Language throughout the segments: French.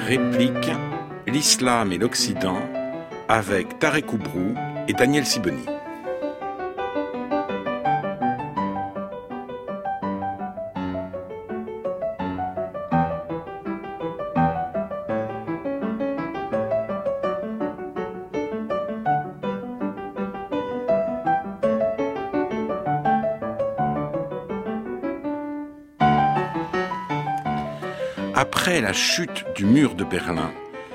Réplique, l'islam et l'Occident, avec Tarek Oubrou et Daniel Sibony. Après la chute du mur de Berlin,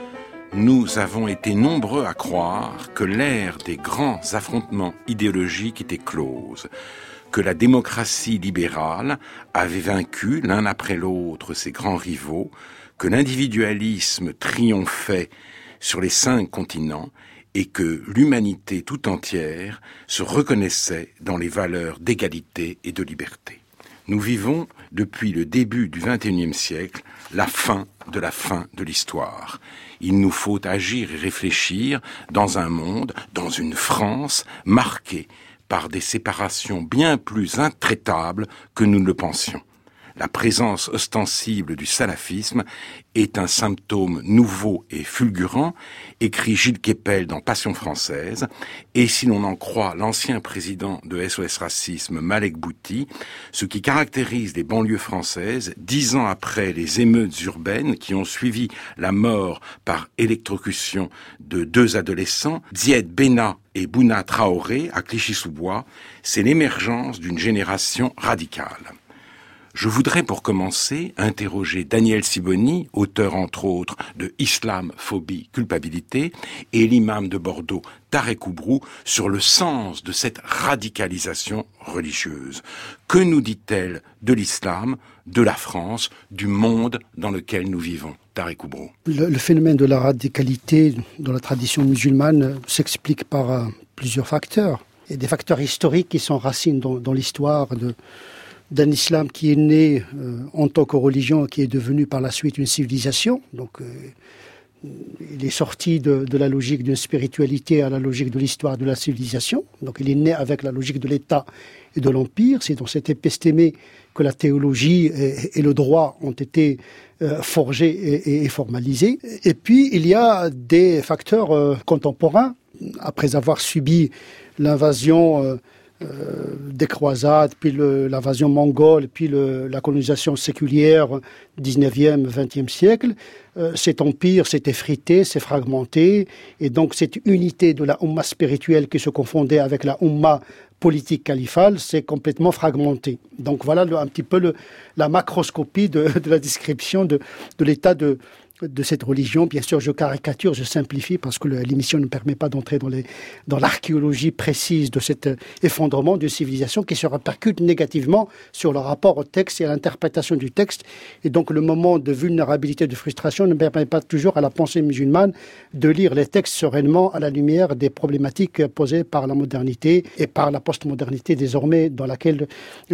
nous avons été nombreux à croire que l'ère des grands affrontements idéologiques était close, que la démocratie libérale avait vaincu l'un après l'autre ses grands rivaux, que l'individualisme triomphait sur les 5 continents et que l'humanité tout entière se reconnaissait dans les valeurs d'égalité et de liberté. Nous vivons, depuis le début du XXIe siècle, la fin de l'histoire. Il nous faut agir et réfléchir dans un monde, dans une France marquée par des séparations bien plus intraitables que nous ne le pensions. La présence ostensible du salafisme est un symptôme nouveau et fulgurant, écrit Gilles Kepel dans Passion française, et si l'on en croit l'ancien président de SOS Racisme, Malek Bouti, ce qui caractérise les banlieues françaises, 10 ans après les émeutes urbaines qui ont suivi la mort par électrocution de 2 adolescents, Zied Benna et Bouna Traoré, à Clichy-sous-Bois, c'est l'émergence d'une génération radicale. Je voudrais pour commencer interroger Daniel Sibony, auteur entre autres de Islam, phobie, culpabilité, et l'imam de Bordeaux, Tarek Oubrou, sur le sens de cette radicalisation religieuse. Que nous dit-elle de l'islam, de la France, du monde dans lequel nous vivons? Tarek Oubrou. Le phénomène de la radicalité dans la tradition musulmane s'explique par plusieurs facteurs. Et des facteurs historiques qui sont racines dans l'histoire d'un islam qui est né en tant que religion et qui est devenu par la suite une civilisation. Donc, il est sorti de la logique d'une spiritualité à la logique de l'histoire de la civilisation. Donc, il est né avec la logique de l'État et de l'Empire. C'est dans cette épistémée que la théologie et le droit ont été forgés et formalisés. Et puis, il y a des facteurs contemporains. Après avoir subi l'invasion des croisades, puis l'invasion mongole, puis la colonisation séculière 19e, 20e siècle, cet empire s'est effrité, s'est fragmenté, et donc cette unité de la Oumma spirituelle qui se confondait avec la Oumma politique califale s'est complètement fragmentée. Donc voilà un petit peu la macroscopie de la description de l'état de cette religion. Bien sûr, je caricature, je simplifie parce que l'émission ne permet pas d'entrer dans l'archéologie précise de cet effondrement d'une civilisation qui se répercute négativement sur le rapport au texte et à l'interprétation du texte. Et donc, le moment de vulnérabilité, de frustration ne permet pas toujours à la pensée musulmane de lire les textes sereinement à la lumière des problématiques posées par la modernité et par la postmodernité désormais dans laquelle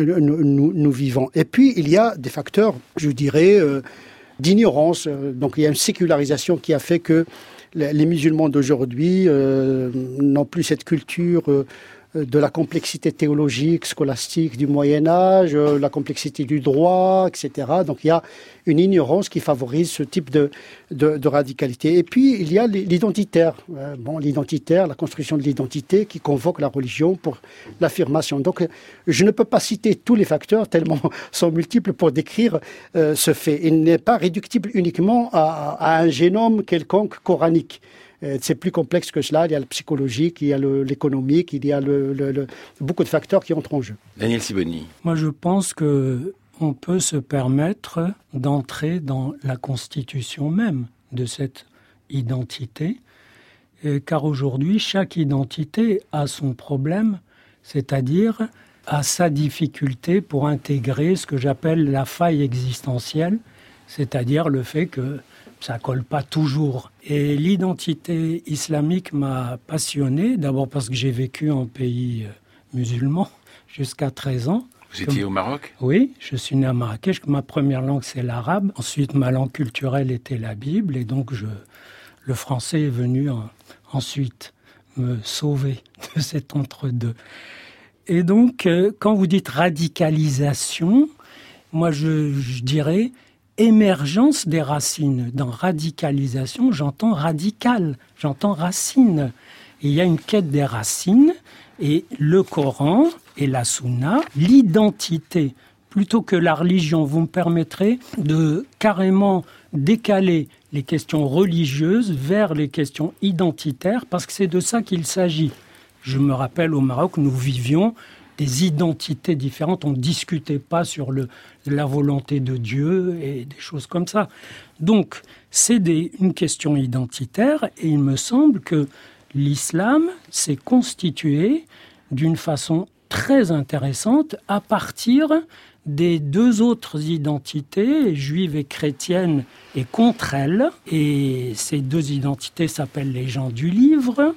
nous vivons. Et puis, il y a des facteurs, je dirais, d'ignorance. Donc il y a une sécularisation qui a fait que les musulmans d'aujourd'hui n'ont plus cette culture de la complexité théologique, scolastique du Moyen-Âge, la complexité du droit, etc. Donc il y a une ignorance qui favorise ce type de radicalité. Et puis il y a l'identitaire. L'identitaire, la construction de l'identité qui convoque la religion pour l'affirmation. Donc je ne peux pas citer tous les facteurs tellement sont multiples pour décrire ce fait. Il n'est pas réductible uniquement à un génome quelconque coranique. C'est plus complexe que cela. Il y a le psychologique, il y a l'économique, il y a beaucoup de facteurs qui entrent en jeu. Daniel Sibony. Moi, je pense qu'on peut se permettre d'entrer dans la constitution même de cette identité, car aujourd'hui, chaque identité a son problème, c'est-à-dire a sa difficulté pour intégrer ce que j'appelle la faille existentielle, c'est-à-dire le fait que ça colle pas toujours. Et l'identité islamique m'a passionné, d'abord parce que j'ai vécu en pays musulman jusqu'à 13 ans. Vous étiez au Maroc? Oui, je suis né à Marrakech. Ma première langue, c'est l'arabe. Ensuite, ma langue culturelle était la Bible. Et donc, le français est venu ensuite me sauver de cet entre-deux. Et donc, quand vous dites radicalisation, moi, je dirais émergence des racines. Dans radicalisation, j'entends radical, j'entends racine. Et il y a une quête des racines, et le Coran et la Sunna, l'identité, plutôt que la religion, vous me permettrez de carrément décaler les questions religieuses vers les questions identitaires, parce que c'est de ça qu'il s'agit. Je me rappelle au Maroc, nous vivions des identités différentes, on ne discutait pas sur la volonté de Dieu et des choses comme ça. Donc, c'est une question identitaire, et il me semble que l'islam s'est constitué d'une façon très intéressante à partir des deux autres identités, juive et chrétienne, et contre elles. Et ces deux identités s'appellent les gens du livre.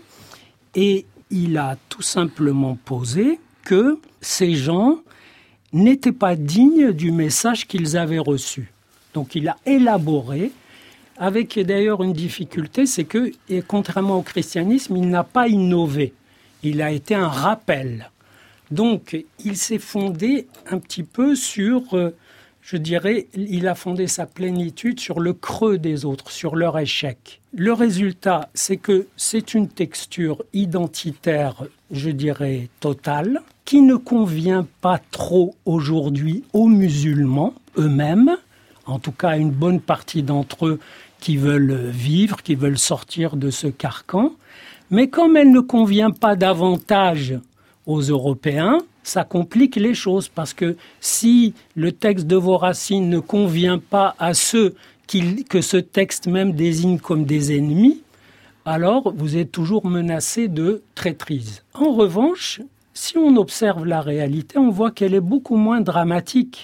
Et il a tout simplement posé que ces gens n'étaient pas dignes du message qu'ils avaient reçu. Donc il a élaboré, avec d'ailleurs une difficulté, c'est que, et contrairement au christianisme, il n'a pas innové. Il a été un rappel. Donc, il s'est fondé un petit peu sur, je dirais, il a fondé sa plénitude sur le creux des autres, sur leur échec. Le résultat, c'est que c'est une texture identitaire, je dirais, totale, qui ne convient pas trop aujourd'hui aux musulmans eux-mêmes, en tout cas à une bonne partie d'entre eux qui veulent vivre, qui veulent sortir de ce carcan. Mais comme elle ne convient pas davantage aux Européens, ça complique les choses, parce que si le texte de vos racines ne convient pas à ceux que ce texte même désigne comme des ennemis, alors vous êtes toujours menacé de traîtrise. En revanche, si on observe la réalité, on voit qu'elle est beaucoup moins dramatique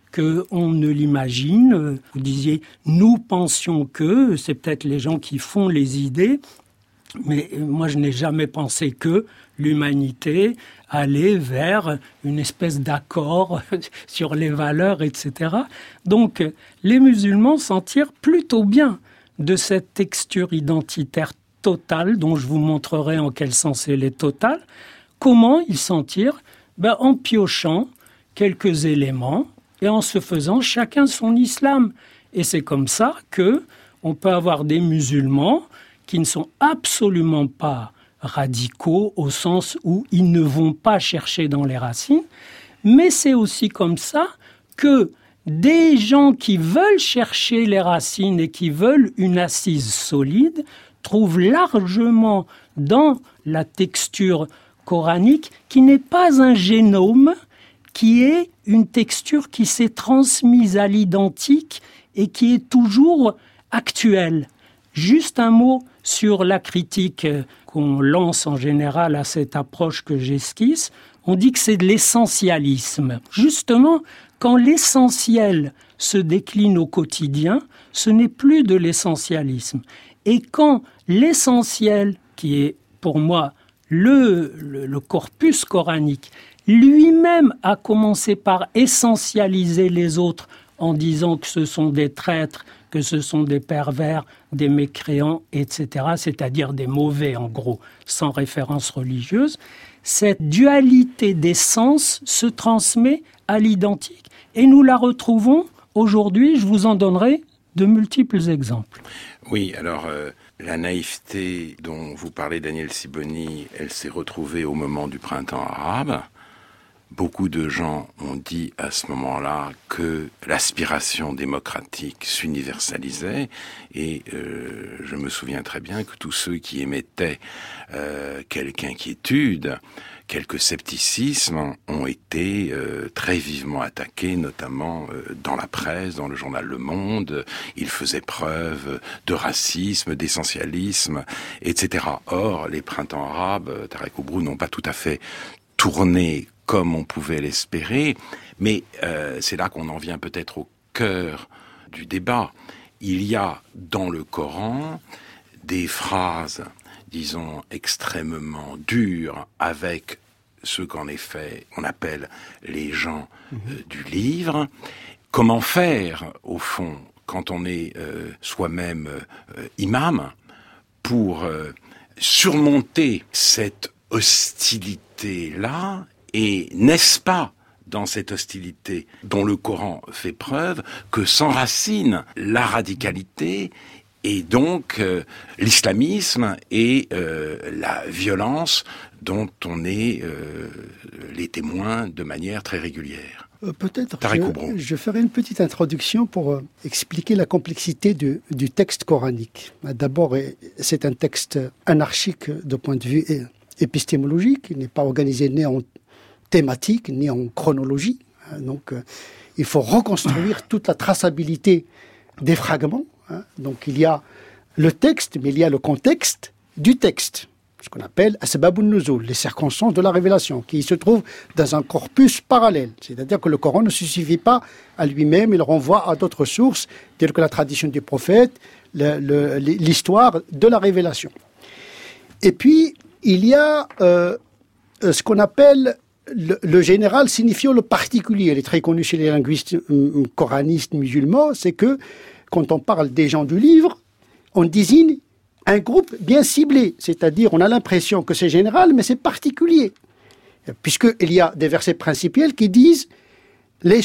qu'on ne l'imagine. Vous disiez, nous pensions que, c'est peut-être les gens qui font les idées, mais moi je n'ai jamais pensé que l'humanité allait vers une espèce d'accord sur les valeurs, etc. Donc les musulmans s'en tirent plutôt bien de cette texture identitaire totale, dont je vous montrerai en quel sens elle est totale. Comment ils s'en tirent ? En piochant quelques éléments et en se faisant chacun son islam. Et c'est comme ça qu'on peut avoir des musulmans qui ne sont absolument pas radicaux au sens où ils ne vont pas chercher dans les racines, mais c'est aussi comme ça que des gens qui veulent chercher les racines et qui veulent une assise solide trouvent largement dans la texture coranique, qui n'est pas un génome, qui est une texture qui s'est transmise à l'identique et qui est toujours actuelle. Juste un mot sur la critique qu'on lance en général à cette approche que j'esquisse. On dit que c'est de l'essentialisme. Justement, quand l'essentiel se décline au quotidien, ce n'est plus de l'essentialisme. Et quand l'essentiel, qui est pour moi le corpus coranique, lui-même a commencé par essentialiser les autres en disant que ce sont des traîtres, que ce sont des pervers, des mécréants, etc., c'est-à-dire des mauvais en gros, sans référence religieuse, cette dualité des sens se transmet à l'identique. Et nous la retrouvons aujourd'hui, je vous en donnerai de multiples exemples. Oui, alors la naïveté dont vous parlez, Daniel Sibony, elle s'est retrouvée au moment du printemps arabe. Beaucoup de gens ont dit à ce moment-là que l'aspiration démocratique s'universalisait, et je me souviens très bien que tous ceux qui émettaient quelque inquiétude, quelque scepticisme ont été très vivement attaqués, notamment dans la presse, dans le journal Le Monde. Ils faisaient preuve de racisme, d'essentialisme, etc. Or, les printemps arabes, Tarek Oubrou, n'ont pas tout à fait tourné comme on pouvait l'espérer, mais c'est là qu'on en vient peut-être au cœur du débat. Il y a dans le Coran des phrases, disons, extrêmement dures avec ceux qu'en effet on appelle les gens du livre. Comment faire, au fond, quand on est soi-même imam, pour surmonter cette hostilité-là? Et n'est-ce pas dans cette hostilité dont le Coran fait preuve que s'enracine la radicalité et donc l'islamisme et la violence dont on est les témoins de manière très régulière. Peut-être je ferai une petite introduction pour expliquer la complexité du texte coranique. D'abord, c'est un texte anarchique de point de vue épistémologique. Il n'est pas organisé ni en thématique ni en chronologie. Donc, il faut reconstruire toute la traçabilité des fragments. Donc, il y a le texte, mais il y a le contexte du texte. Ce qu'on appelle asbabun nuzul, les circonstances de la révélation, qui se trouvent dans un corpus parallèle. C'est-à-dire que le Coran ne se suffit pas à lui-même, il renvoie à d'autres sources, telles que la tradition des prophètes, l'histoire de la révélation. Et puis, il y a ce qu'on appelle le général signifiant le particulier. Il est très connu chez les linguistes coranistes musulmans, c'est que quand on parle des gens du livre, on désigne un groupe bien ciblé, c'est-à-dire on a l'impression que c'est général, mais c'est particulier. Puisqu'il y a des versets principiels qui disent « Les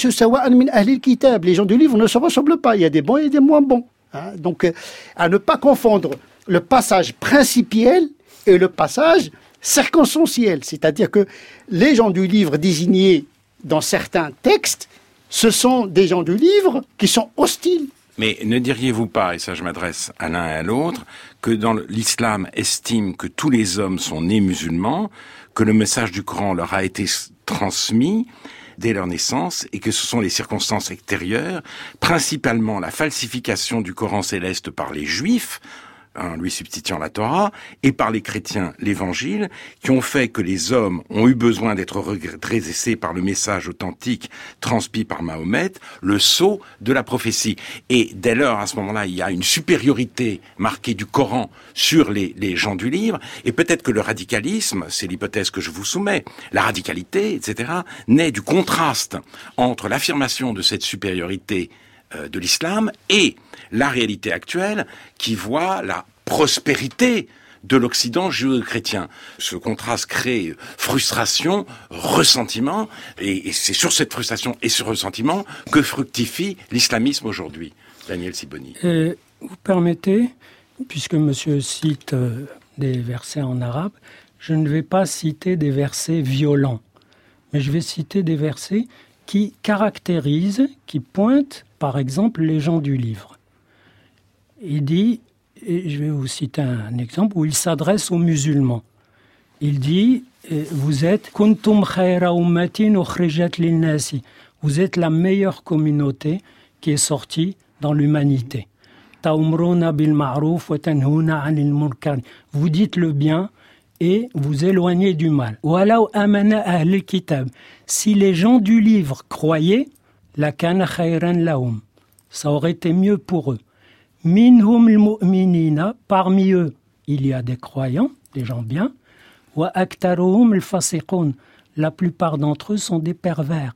gens du livre ne se ressemblent pas, il y a des bons et des moins bons. » Donc, à ne pas confondre le passage principiel et le passage circonstanciel. C'est-à-dire que les gens du livre désignés dans certains textes, ce sont des gens du livre qui sont hostiles. Mais ne diriez-vous pas, et ça je m'adresse à l'un et à l'autre, que dans l'islam estime que tous les hommes sont nés musulmans, que le message du Coran leur a été transmis dès leur naissance et que ce sont les circonstances extérieures, principalement la falsification du Coran céleste par les Juifs, en lui substituant la Torah, et par les chrétiens l'Évangile, qui ont fait que les hommes ont eu besoin d'être redressés par le message authentique transmis par Mahomet, le sceau de la prophétie. Et dès lors, à ce moment-là, il y a une supériorité marquée du Coran sur les gens du livre, et peut-être que le radicalisme, c'est l'hypothèse que je vous soumets, la radicalité, etc., naît du contraste entre l'affirmation de cette supériorité de l'islam et la réalité actuelle qui voit la prospérité de l'Occident judéo-chrétien. Ce contraste crée frustration, ressentiment, et c'est sur cette frustration et ce ressentiment que fructifie l'islamisme aujourd'hui. Daniel Siboni. Vous permettez, puisque monsieur cite des versets en arabe, je ne vais pas citer des versets violents, mais je vais citer des versets qui caractérisent, qui pointent, par exemple, les gens du livre. Il dit, et je vais vous citer un exemple, où il s'adresse aux musulmans. Il dit, vous êtes « Kuntum khayra ummatin ukhrijat linnasi » vous êtes la meilleure communauté qui est sortie dans l'humanité. « Ta'umruna bil ma'ruf wa tanhuna 'anil munkar » vous dites le bien et vous éloignez du mal. « Walaw amana ahl kitab » si les gens du livre croyaient, la kana khayran lahum, ça aurait été mieux pour eux. Minhum al-mu'minina, parmi eux, il y a des croyants, des gens bien. Wa aktaruhum al-fasiqun, la plupart d'entre eux sont des pervers.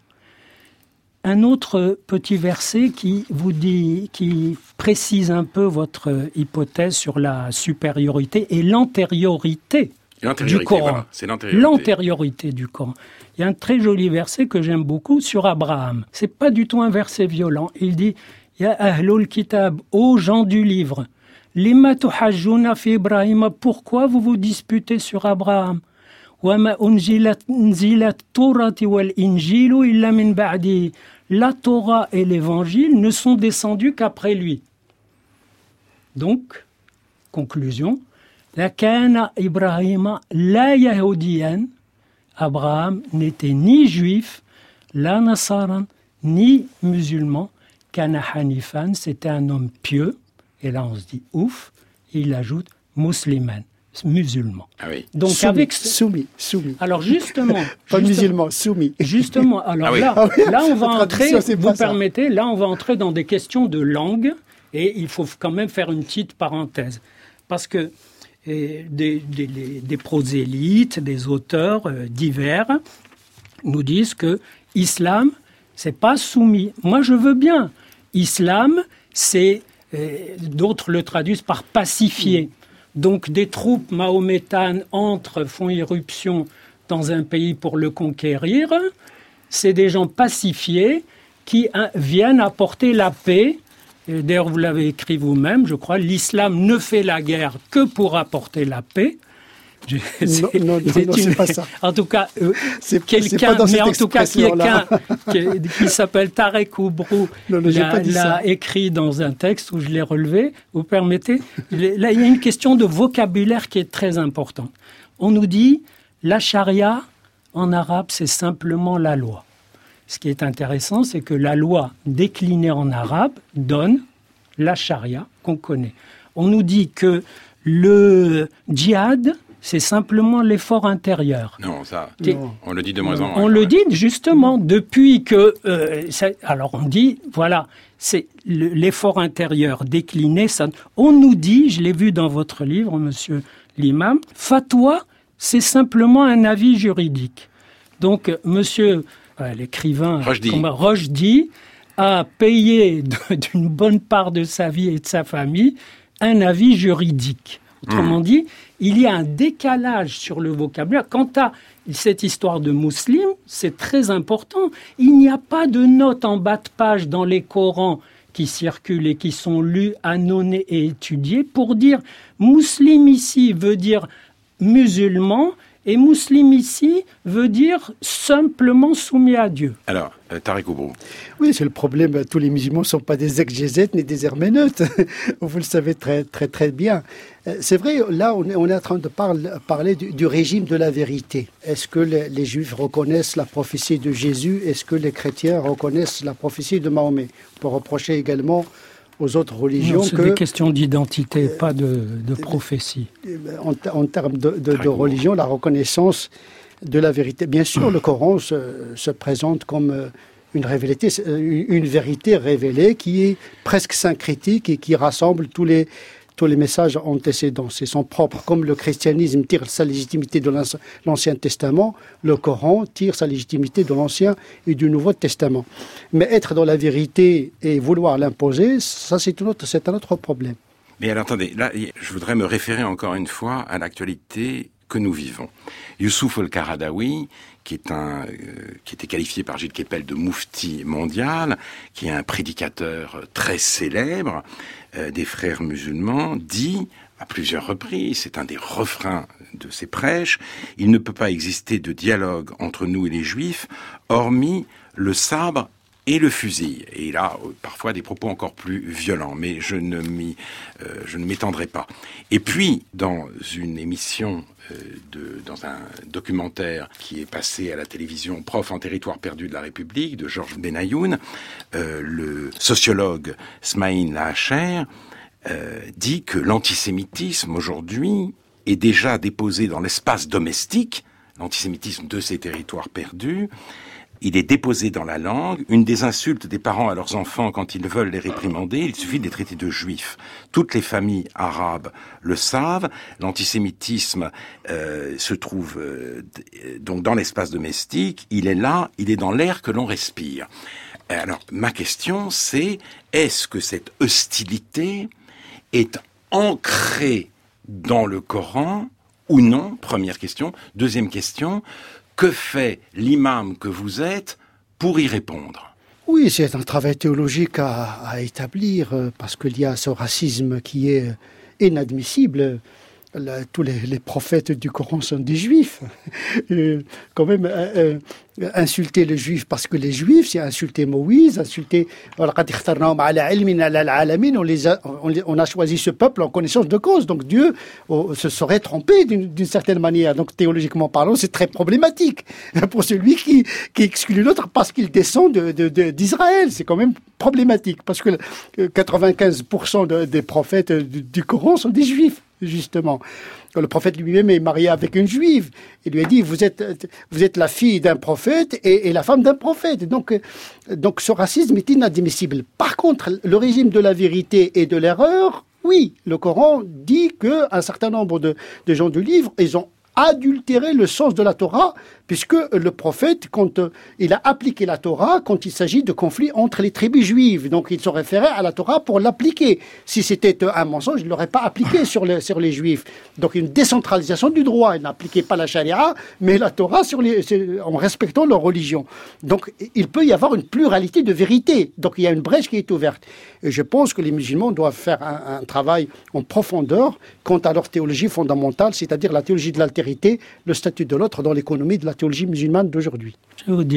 Un autre petit verset qui vous dit, qui précise un peu votre hypothèse sur la supériorité et l'antériorité du Coran. Voilà, c'est l'antériorité du Coran. Il y a un très joli verset que j'aime beaucoup sur Abraham. C'est pas du tout un verset violent. Il dit « Ya ahlul kitab, ô gens du livre, lima tuhajjuna fi Ibrahim, pourquoi vous vous disputez sur Abraham? Wa ma unzilat Torati wal Injilu illa min ba'di. La Torah et l'Évangile ne sont descendus qu'après lui. » Donc, conclusion, la kana Ibrahima la yahudiyan, Abraham n'était ni juif, la nasaran, ni musulman, kana hanifan, c'était un homme pieux, et là on se dit ouf, il ajoute musulman, musulman. Ah oui. Donc soumis. Alors justement, pas musulman, soumis. Justement, alors là on va entrer, vous permettez, là on va entrer dans des questions de langue, et il faut quand même faire une petite parenthèse, parce que des prosélytes, des auteurs divers nous disent que islam, c'est pas soumis. Moi, je veux bien. Islam, c'est d'autres le traduisent par pacifier. Donc, des troupes mahométanes font irruption dans un pays pour le conquérir. c'est des gens pacifiés qui viennent apporter la paix. Et d'ailleurs, vous l'avez écrit vous-même, je crois, l'islam ne fait la guerre que pour apporter la paix. Non, c'est pas ça. En tout cas, quelqu'un qui s'appelle Tarek Oubrou l'a écrit dans un texte où je l'ai relevé. Vous permettez? Là, il y a une question de vocabulaire qui est très importante. On nous dit, la charia, en arabe, c'est simplement la loi. Ce qui est intéressant, c'est que la loi déclinée en arabe donne la charia qu'on connaît. On nous dit que le djihad, c'est simplement l'effort intérieur. Non, ça, on le dit de moins en moins. On le dit justement depuis que... alors on dit, voilà, c'est l'effort intérieur décliné. Ça, on nous dit, je l'ai vu dans votre livre, monsieur l'imam, fatwa, c'est simplement un avis juridique. Donc, monsieur l'écrivain Rochdi a payé d'une bonne part de sa vie et de sa famille un avis juridique. Autrement dit, il y a un décalage sur le vocabulaire. Quant à cette histoire de musulmans, c'est très important. Il n'y a pas de notes en bas de page dans les Corans qui circulent et qui sont lus, annonnés et étudiés pour dire musulman ici veut dire musulman et musulman ici veut dire simplement soumis à Dieu. Alors, Tarek Oubrou. Oui, c'est le problème. Tous les musulmans ne sont pas des exégètes ni des herméneutes. Vous le savez très, très, très bien. C'est vrai, là, on est en train de parler du régime de la vérité. Est-ce que les Juifs reconnaissent la prophétie de Jésus? Est-ce que les chrétiens reconnaissent la prophétie de Mahomet? On peut reprocher également aux autres religions c'est des questions d'identité, pas de prophétie. En termes de religion, la reconnaissance de la vérité. Bien sûr, le Coran se présente comme une vérité révélée qui est presque syncrétique et qui rassemble tous les messages antécédents. C'est son propre. Comme le christianisme tire sa légitimité de l'Ancien Testament, le Coran tire sa légitimité de l'Ancien et du Nouveau Testament. Mais être dans la vérité et vouloir l'imposer, ça c'est un autre problème. Mais alors attendez, là je voudrais me référer encore une fois à l'actualité que nous vivons. Youssouf El-Qaradawi, qui était qualifié par Gilles Kepel de moufti mondial, qui est un prédicateur très célèbre des frères musulmans, dit à plusieurs reprises, c'est un des refrains de ses prêches, il ne peut pas exister de dialogue entre nous et les Juifs, hormis le sabre et le fusil. Et il a parfois des propos encore plus violents, mais je ne m'étendrai pas. Et puis, dans une émission, dans un documentaire qui est passé à la télévision, Prof en territoire perdu de la République, de Georges Benayoun, le sociologue Smaïn Lahacher dit que l'antisémitisme aujourd'hui est déjà déposé dans l'espace domestique, l'antisémitisme de ces territoires perdus. Il est déposé dans la langue. Une des insultes des parents à leurs enfants quand ils veulent les réprimander, il suffit de les traiter de juifs. Toutes les familles arabes le savent. L'antisémitisme se trouve donc dans l'espace domestique. Il est là, il est dans l'air que l'on respire. Alors, ma question, c'est, est-ce que cette hostilité est ancrée dans le Coran ou non? Première question. Deuxième question, que fait l'imam que vous êtes pour y répondre? Oui, c'est un travail théologique à établir, parce qu'il y a ce racisme qui est inadmissible. Tous les prophètes du Coran sont des juifs. Quand même, insulter les juifs parce que les juifs, c'est insulter Moïse, insulter... On a choisi ce peuple en connaissance de cause. Donc Dieu se serait trompé d'une certaine manière. Donc théologiquement parlant, c'est très problématique pour celui qui exclut l'autre parce qu'il descend d'Israël. C'est quand même problématique parce que 95% des prophètes du Coran sont des juifs. Justement, le prophète lui-même est marié avec une juive. Il lui a dit, vous êtes la fille d'un prophète et la femme d'un prophète. Donc ce racisme est inadmissible. Par contre, le régime de la vérité et de l'erreur, oui, le Coran dit qu'un certain nombre de gens du livre, ils ont adultéré le sens de la Torah puisque le prophète, quand il a appliqué la Torah, quand il s'agit de conflits entre les tribus juives, donc il se référait à la Torah pour l'appliquer. Si c'était un mensonge, il ne l'aurait pas appliqué sur les juifs. Donc une décentralisation du droit. Il n'appliquait pas la charia, mais la Torah en respectant leur religion. Donc il peut y avoir une pluralité de vérités. Donc il y a une brèche qui est ouverte. Et je pense que les musulmans doivent faire un travail en profondeur quant à leur théologie fondamentale, c'est-à-dire la théologie de l'altérité, le statut de l'autre dans l'économie de la théologie musulmane d'aujourd'hui. Je vais vous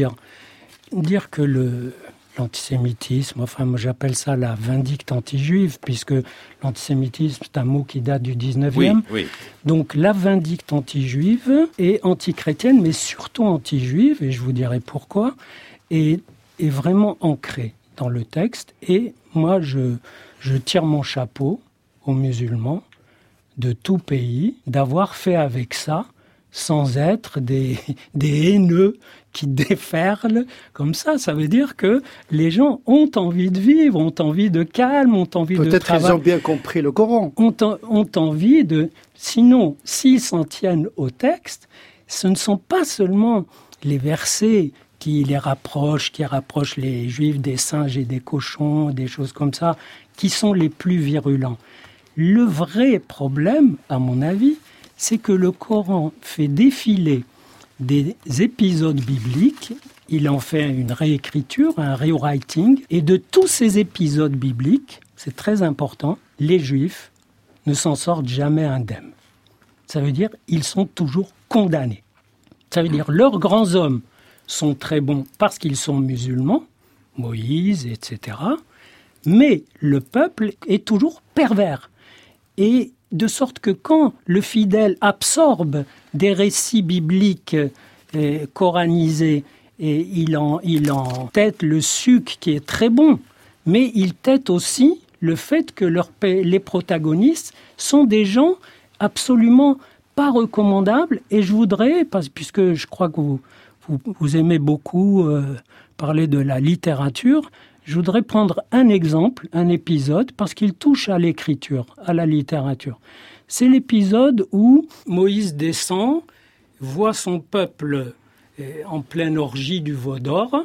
dire que l'antisémitisme, enfin moi j'appelle ça la vindicte anti-juive, puisque l'antisémitisme c'est un mot qui date du 19e. Oui. Donc la vindicte anti-juive et anti-chrétienne, mais surtout anti-juive, et je vous dirai pourquoi, est vraiment ancrée dans le texte. Et moi je tire mon chapeau aux musulmans de tout pays d'avoir fait avec ça, sans être des haineux qui déferlent comme ça. Ça veut dire que les gens ont envie de vivre, ont envie de calme, ont envie de travail. Peut-être qu'ils ont bien compris le Coran. Ont envie de... Sinon, s'ils s'en tiennent au texte, ce ne sont pas seulement les versets qui rapprochent les Juifs des singes et des cochons, des choses comme ça, qui sont les plus virulents. Le vrai problème, à mon avis, c'est que le Coran fait défiler des épisodes bibliques, il en fait une réécriture, un rewriting, et de tous ces épisodes bibliques, c'est très important, les Juifs ne s'en sortent jamais indemnes. Ça veut dire qu'ils sont toujours condamnés. Ça veut dire leurs grands hommes sont très bons parce qu'ils sont musulmans, Moïse, etc., mais le peuple est toujours pervers. Et de sorte que quand le fidèle absorbe des récits bibliques coranisés, et il en tête le suc qui est très bon, mais il tête aussi le fait que les protagonistes sont des gens absolument pas recommandables. Et je voudrais, puisque je crois que vous aimez beaucoup parler de la littérature, je voudrais prendre un exemple, un épisode, parce qu'il touche à l'écriture, à la littérature. C'est l'épisode où Moïse descend, voit son peuple en pleine orgie du veau d'or,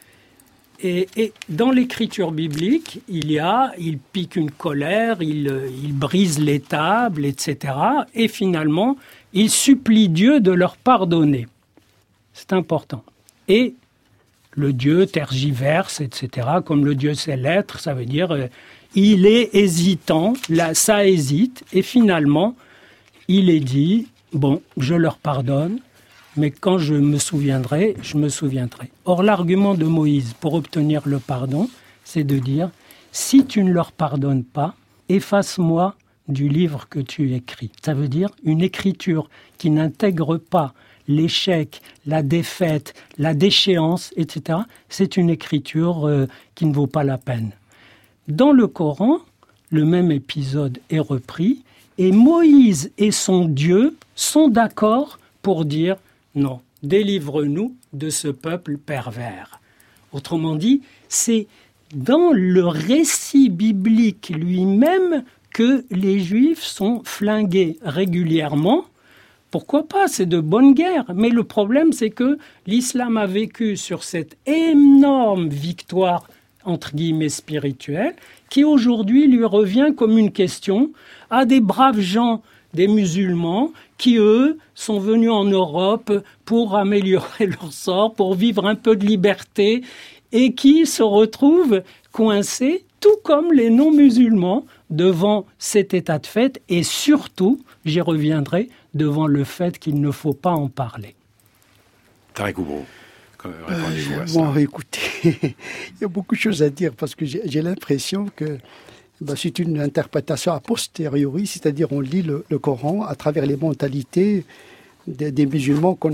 et dans l'écriture biblique, il pique une colère, il brise les tables, etc. Et finalement, il supplie Dieu de leur pardonner. C'est important. Et le Dieu tergiverse, etc. Comme le Dieu sait l'être, ça veut dire il est hésitant, là, ça hésite, et finalement, il est dit, bon, je leur pardonne, mais quand je me souviendrai, je me souviendrai. Or, l'argument de Moïse pour obtenir le pardon, c'est de dire, si tu ne leur pardonnes pas, efface-moi du livre que tu écris. Ça veut dire une écriture qui n'intègre pas l'échec, la défaite, la déchéance, etc., c'est une écriture qui ne vaut pas la peine. Dans le Coran, le même épisode est repris, et Moïse et son Dieu sont d'accord pour dire « Non, délivre-nous de ce peuple pervers ». Autrement dit, c'est dans le récit biblique lui-même que les Juifs sont flingués régulièrement. Pourquoi pas? C'est de bonne guerre. Mais le problème, c'est que l'islam a vécu sur cette énorme victoire, entre guillemets, spirituelle, qui aujourd'hui lui revient comme une question à des braves gens, des musulmans, qui, eux, sont venus en Europe pour améliorer leur sort, pour vivre un peu de liberté, et qui se retrouvent coincés, tout comme les non-musulmans, devant cet état de fait, et surtout, j'y reviendrai, devant le fait qu'il ne faut pas en parler. Tarek Oubro, répondez-vous à ça. Bon, écoutez, il y a beaucoup de choses à dire, parce que j'ai l'impression que c'est une interprétation a posteriori, c'est-à-dire on lit le Coran à travers les mentalités des musulmans qu'on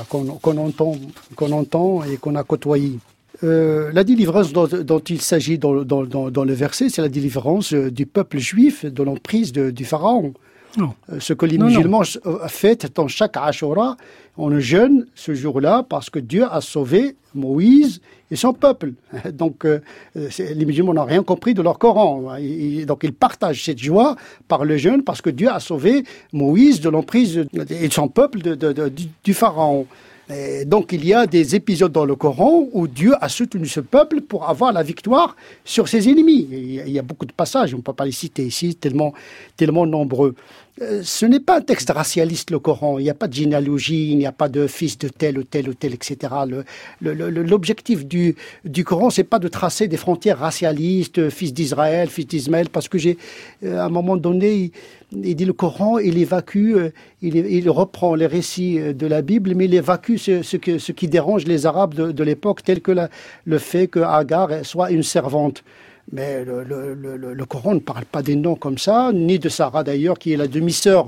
entend et qu'on a côtoyés. La délivrance dont il s'agit dans le verset, c'est la délivrance du peuple juif de l'emprise du pharaon. Non. Ce que les musulmans fêtent dans chaque Ashura, on jeûne ce jour-là parce que Dieu a sauvé Moïse et son peuple. Donc les musulmans n'ont rien compris de leur Coran. Donc ils partagent cette joie par le jeûne parce que Dieu a sauvé Moïse de l'emprise et son peuple du pharaon. Et donc il y a des épisodes dans le Coran où Dieu a soutenu ce peuple pour avoir la victoire sur ses ennemis. Il y a beaucoup de passages, on ne peut pas les citer ici, tellement nombreux. Ce n'est pas un texte racialiste, le Coran. Il n'y a pas de généalogie, il n'y a pas de fils de tel ou tel ou tel, etc. L'objectif du Coran, c'est pas de tracer des frontières racialistes, fils d'Israël, fils d'Ismaël, parce que à un moment donné, il dit le Coran, il évacue, il reprend les récits de la Bible, mais il évacue ce qui dérange les Arabes de l'époque, tel que le fait que Agar soit une servante. Mais le Coran ne parle pas des noms comme ça, ni de Sarah d'ailleurs, qui est la demi-sœur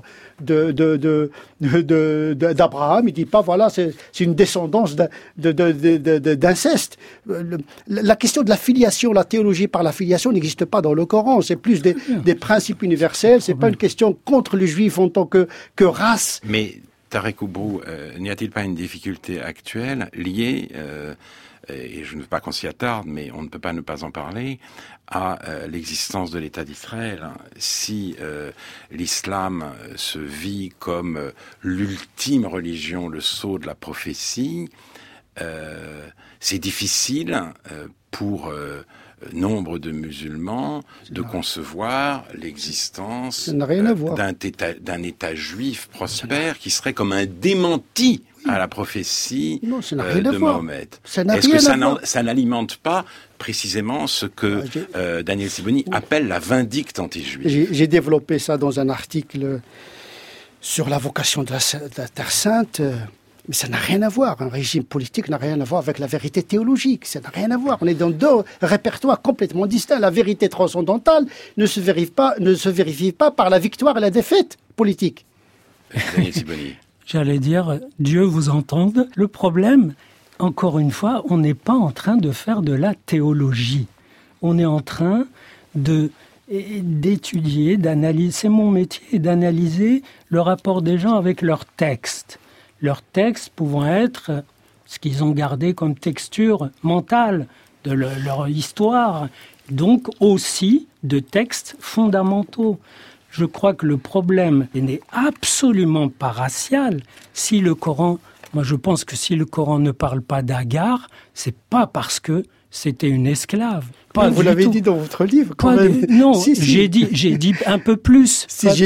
d'Abraham. Il dit pas, voilà, c'est une descendance d'inceste. La question de la filiation, la théologie par la filiation n'existe pas dans le Coran. C'est plus des principes universels. C'est pas une question contre les Juifs en tant que race. Mais Tarek Oubrou, n'y a-t-il pas une difficulté actuelle liée et je ne veux pas qu'on s'y attarde, mais on ne peut pas ne pas en parler, à l'existence de l'État d'Israël. Si l'islam se vit comme l'ultime religion, le sceau de la prophétie, c'est difficile pour nombre de musulmans de concevoir l'existence d'un État juif prospère qui serait comme un démenti à la prophétie de Mahomet. Est-ce que ça n'alimente pas précisément ce que Daniel Sibony appelle la vindicte anti-juive? J'ai développé ça dans un article sur la vocation de la Terre Sainte. Mais ça n'a rien à voir. Un régime politique n'a rien à voir avec la vérité théologique. Ça n'a rien à voir. On est dans deux répertoires complètement distincts. La vérité transcendantale ne se vérifie pas par la victoire et la défaite politique. Daniel Sibony. J'allais dire, Dieu vous entende. Le problème, encore une fois, on n'est pas en train de faire de la théologie. On est en train d'étudier, d'analyser, c'est mon métier, d'analyser le rapport des gens avec leurs textes. Leurs textes pouvant être ce qu'ils ont gardé comme texture mentale de leur histoire, donc aussi de textes fondamentaux. Je crois que le problème n'est absolument pas racial. Si le Coran, moi je pense que si le Coran ne parle pas d'Agar, c'est pas parce que c'était une esclave. Pas vous l'avez dit dans votre livre, quand même. Non, si. J'ai dit un peu plus. J'ai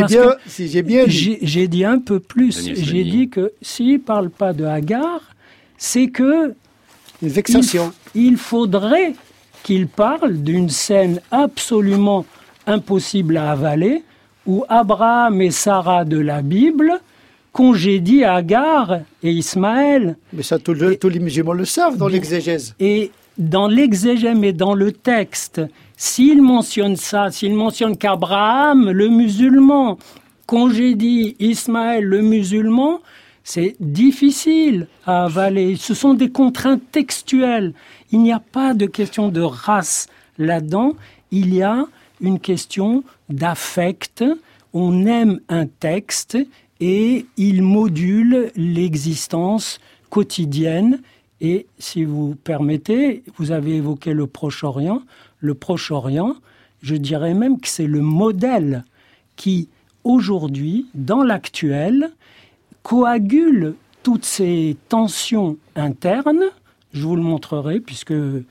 dit un peu plus. J'ai dit que s'il parle pas de Agar, c'est que une vexation. Il faudrait qu'il parle d'une scène absolument impossible à avaler, où Abraham et Sarah de la Bible congédient Agar et Ismaël. Mais ça, tous les musulmans le savent dans l'exégèse. Et dans l'exégèse, mais dans le texte, s'il mentionne ça, s'il mentionne qu'Abraham, le musulman, congédie Ismaël, le musulman, c'est difficile à avaler. Ce sont des contraintes textuelles. Il n'y a pas de question de race là-dedans. Il y a une question d'affect. On aime un texte et il module l'existence quotidienne. Et si vous permettez, vous avez évoqué le Proche-Orient. Le Proche-Orient, je dirais même que c'est le modèle qui, aujourd'hui, dans l'actuel, coagule toutes ces tensions internes. Je vous le montrerai, puisque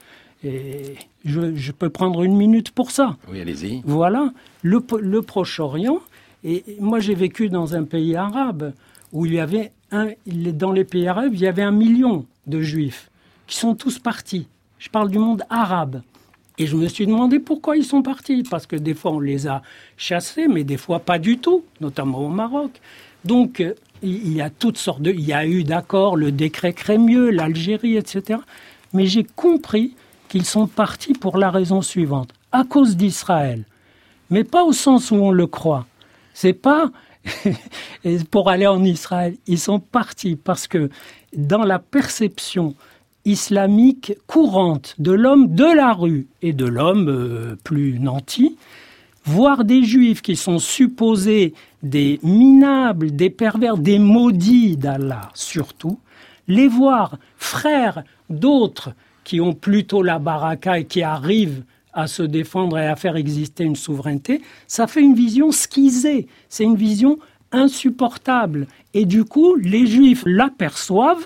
je peux prendre une minute pour ça. Oui, allez-y. Voilà, le Proche-Orient. Et moi, j'ai vécu dans un pays arabe où il y avait dans les pays arabes, il y avait 1 million de juifs qui sont tous partis. Je parle du monde arabe. Et je me suis demandé pourquoi ils sont partis. Parce que des fois, on les a chassés, mais des fois, pas du tout, notamment au Maroc. Donc, il y a toutes sortes de... Il y a eu, d'accord, le décret Crémieux, l'Algérie, etc. Mais j'ai compris qu'ils sont partis pour la raison suivante. À cause d'Israël. Mais pas au sens où on le croit. C'est pas... pour aller en Israël. Ils sont partis parce que dans la perception islamique courante de l'homme de la rue et de l'homme plus nanti, voir des juifs qui sont supposés des minables, des pervers, des maudits d'Allah surtout, les voir frères d'autres qui ont plutôt la baraka et qui arrivent à se défendre et à faire exister une souveraineté, ça fait une vision schisée. C'est une vision insupportable. Et du coup, les Juifs l'aperçoivent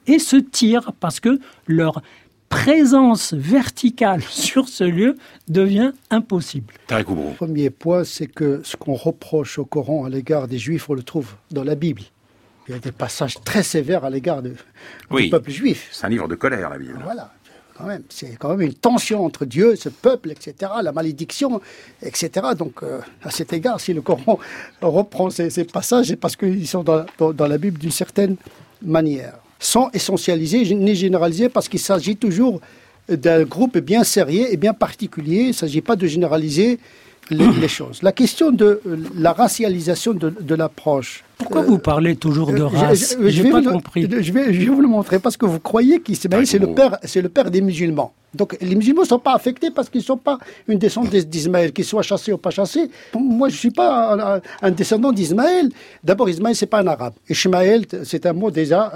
et se tirent parce que leur présence verticale sur ce lieu devient impossible. Tarek Oubrou. Le premier point, c'est que ce qu'on reproche au Coran à l'égard des Juifs, on le trouve dans la Bible. Il y a des passages très sévères à l'égard du peuple juif. C'est un livre de colère, la Bible. Voilà. C'est quand même une tension entre Dieu et ce peuple, etc., la malédiction, etc. Donc, à cet égard, si le Coran reprend ces passages, c'est parce qu'ils sont dans la Bible d'une certaine manière. Sans essentialiser ni généraliser, parce qu'il s'agit toujours d'un groupe bien sérieux et bien particulier. Il ne s'agit pas de généraliser les choses. La question de la racialisation de l'approche. Pourquoi vous parlez toujours de race ? Je n'ai pas compris. Je vais vous le montrer, parce que vous croyez qu'Ismaël, c'est le père des musulmans. Donc les musulmans ne sont pas affectés parce qu'ils ne sont pas une descendance d'Ismaël, qu'ils soient chassés ou pas chassés. Moi, je ne suis pas un descendant d'Ismaël. D'abord, Ismaël, ce n'est pas un arabe. Ishmaël, c'est un mot déjà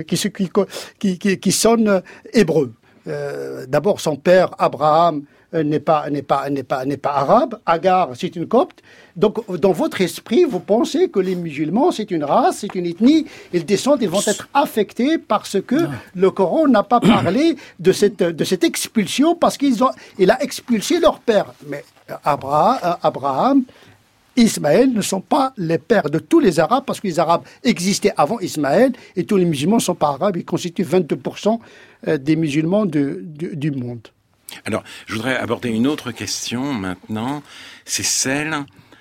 qui sonne hébreu. D'abord, son père, Abraham, n'est pas arabe. Agar, c'est une copte. Donc, dans votre esprit, vous pensez que les musulmans, c'est une race, c'est une ethnie. Ils descendent, ils vont être affectés parce que le Coran n'a pas parlé de cette expulsion, parce il a expulsé leur père. Mais Abraham, Ismaël ne sont pas les pères de tous les Arabes, parce que les Arabes existaient avant Ismaël, et tous les musulmans ne sont pas arabes. Ils constituent 22% des musulmans du monde. Alors, je voudrais aborder une autre question maintenant, c'est celle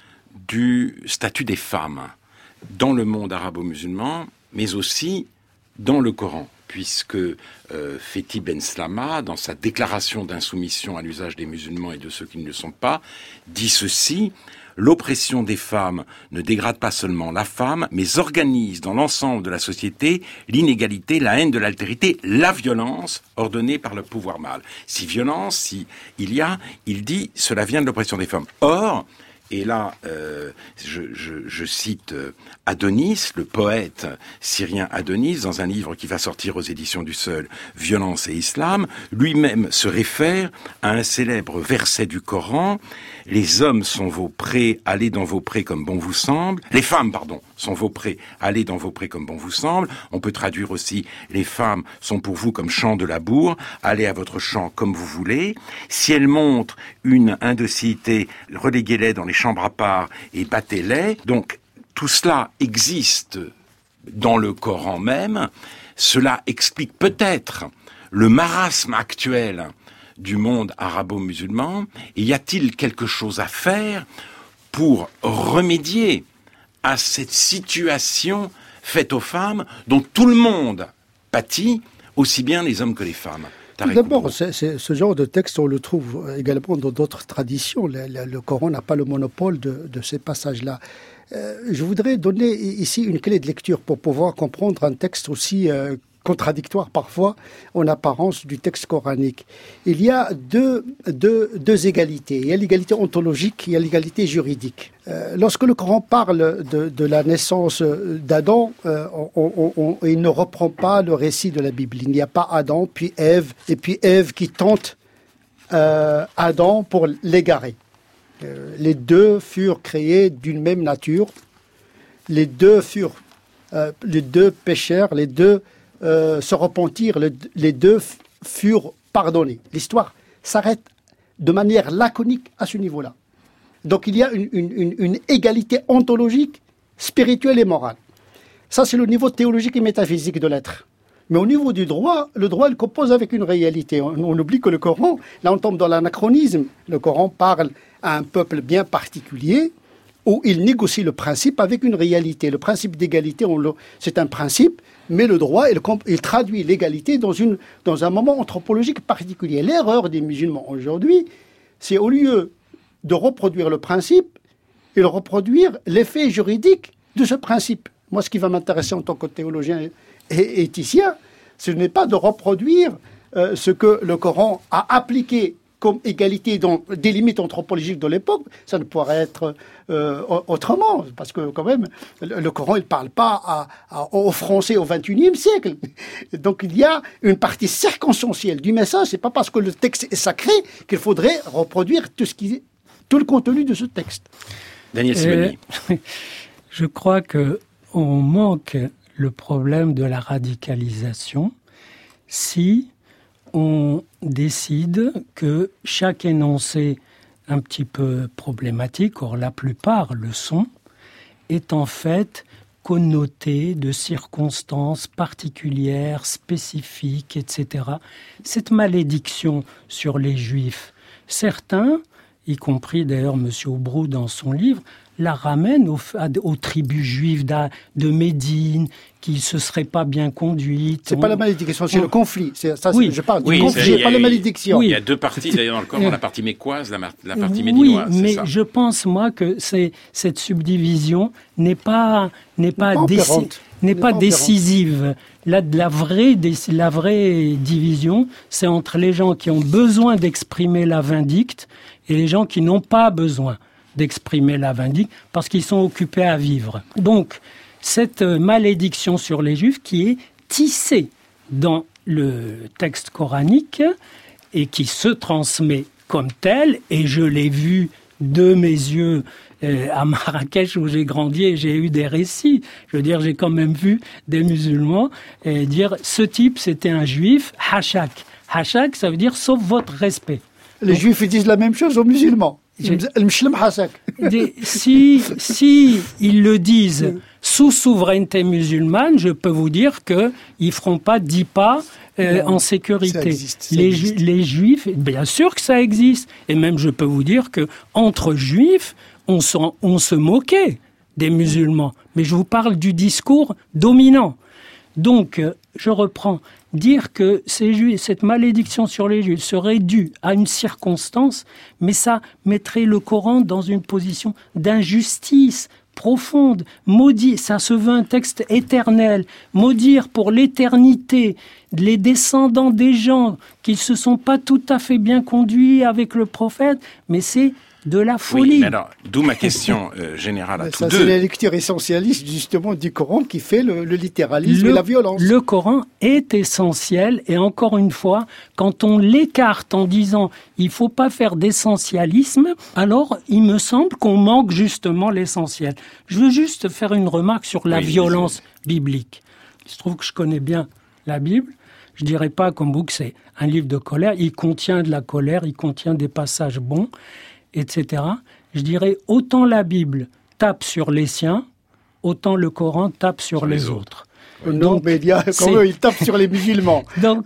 du statut des femmes dans le monde arabo-musulman, mais aussi dans le Coran, puisque Fethi Ben Slama, dans sa déclaration d'insoumission à l'usage des musulmans et de ceux qui ne le sont pas, dit ceci: l'oppression des femmes ne dégrade pas seulement la femme, mais organise dans l'ensemble de la société l'inégalité, la haine de l'altérité, la violence ordonnée par le pouvoir mâle. Si violence, si il dit, cela vient de l'oppression des femmes. Or, et là, je cite Adonis, le poète syrien Adonis, dans un livre qui va sortir aux éditions du Seuil, Violence et Islam, lui-même se réfère à un célèbre verset du Coran: les hommes sont vos prés, allez dans vos prés comme bon vous semble. Les femmes, sont vos prés, allez dans vos prés comme bon vous semble. On peut traduire aussi: les femmes sont pour vous comme champs de labour, allez à votre champ comme vous voulez. Si elles montrent une indocilité, reléguez-les dans les chambres à part et battez-les. Donc, tout cela existe dans le Coran même. Cela explique peut-être le marasme actuel du monde arabo-musulman. Et y a-t-il quelque chose à faire pour remédier à cette situation faite aux femmes dont tout le monde pâtit, aussi bien les hommes que les femmes? D'abord, ce genre de texte, on le trouve également dans d'autres traditions. Le Coran n'a pas le monopole de ces passages-là. Je voudrais donner ici une clé de lecture pour pouvoir comprendre un texte aussi contradictoire parfois en apparence du texte coranique. Il y a deux égalités. Il y a l'égalité ontologique, il y a l'égalité juridique. Lorsque le Coran parle de la naissance d'Adam, il ne reprend pas le récit de la Bible. Il n'y a pas Adam, puis Ève, et puis Ève qui tente Adam pour l'égarer. Les deux furent créés d'une même nature. Les deux péchèrent, les deux se repentirent, les deux furent pardonnés. L'histoire s'arrête de manière laconique à ce niveau-là. Donc il y a une égalité ontologique, spirituelle et morale. Ça, c'est le niveau théologique et métaphysique de l'être. Mais au niveau du droit, le droit, il compose avec une réalité. On oublie que le Coran, là on tombe dans l'anachronisme. Le Coran parle à un peuple bien particulier, où il négocie le principe avec une réalité. Le principe d'égalité, c'est un principe, mais le droit, il traduit l'égalité dans un moment anthropologique particulier. L'erreur des musulmans aujourd'hui, c'est au lieu de reproduire le principe, ils reproduire l'effet juridique de ce principe. Moi, ce qui va m'intéresser en tant que théologien et éthicien, ce n'est pas de reproduire ce que le Coran a appliqué comme égalité dans des limites anthropologiques de l'époque. Ça ne pourrait être autrement, parce que quand même, le Coran, il ne parle pas aux Français au XXIe siècle. Donc il y a une partie circonstancielle du message. Ce n'est pas parce que le texte est sacré qu'il faudrait reproduire tout le contenu de ce texte. Daniel Simoni. Je crois qu'on manque le problème de la radicalisation si on décide que chaque énoncé un petit peu problématique, or la plupart le sont, est en fait connoté de circonstances particulières, spécifiques, etc. Cette malédiction sur les Juifs, certains, y compris d'ailleurs M. Aubrou dans son livre, la ramènent aux tribus juives de Médine, qui ne se seraient pas bien conduites. C'est pas la malédiction, c'est le conflit. Oui. Je parle du conflit, pas la malédiction. Oui. Il y a deux parties d'ailleurs dans le Coran, la partie mécoise, la partie médinoise. Oui, mais je pense, moi, que cette subdivision n'est pas décisive. La vraie division, c'est entre les gens qui ont besoin d'exprimer la vindicte et les gens qui n'ont pas besoin d'exprimer la vindicte parce qu'ils sont occupés à vivre. Donc, cette malédiction sur les Juifs qui est tissée dans le texte coranique et qui se transmet comme telle, et je l'ai vu de mes yeux à Marrakech où j'ai grandi et j'ai eu des récits. Je veux dire, j'ai quand même vu des musulmans dire ce type c'était un juif, hachak. Hachak, ça veut dire sauf votre respect. Les Juifs disent la même chose aux musulmans. Si ils le disent sous souveraineté musulmane, je peux vous dire qu'ils feront pas 10 pas en sécurité. Les Juifs, bien sûr que ça existe. Et même je peux vous dire que entre Juifs, on se moquait des musulmans. Mais je vous parle du discours dominant. Donc, je reprends. Dire que cette malédiction sur les Juifs serait due à une circonstance, mais ça mettrait le Coran dans une position d'injustice profonde. Maudit, ça se veut un texte éternel. Maudire pour l'éternité les descendants des gens qui ne se sont pas tout à fait bien conduits avec le prophète, mais c'est de la folie. Oui, mais alors, d'où ma question générale à tous deux. C'est la lecture essentialiste justement du Coran qui fait le littéralisme et la violence. Le Coran est essentiel et encore une fois, quand on l'écarte en disant il ne faut pas faire d'essentialisme, alors il me semble qu'on manque justement l'essentiel. Je veux juste faire une remarque sur la violence biblique. Il se trouve que je connais bien la Bible. Je ne dirais pas comme vous que c'est un livre de colère. Il contient de la colère, il contient des passages bons, etc. Je dirais autant la Bible tape sur les siens, autant le Coran tape sur les autres. Non, mais il tape sur les musulmans. Donc,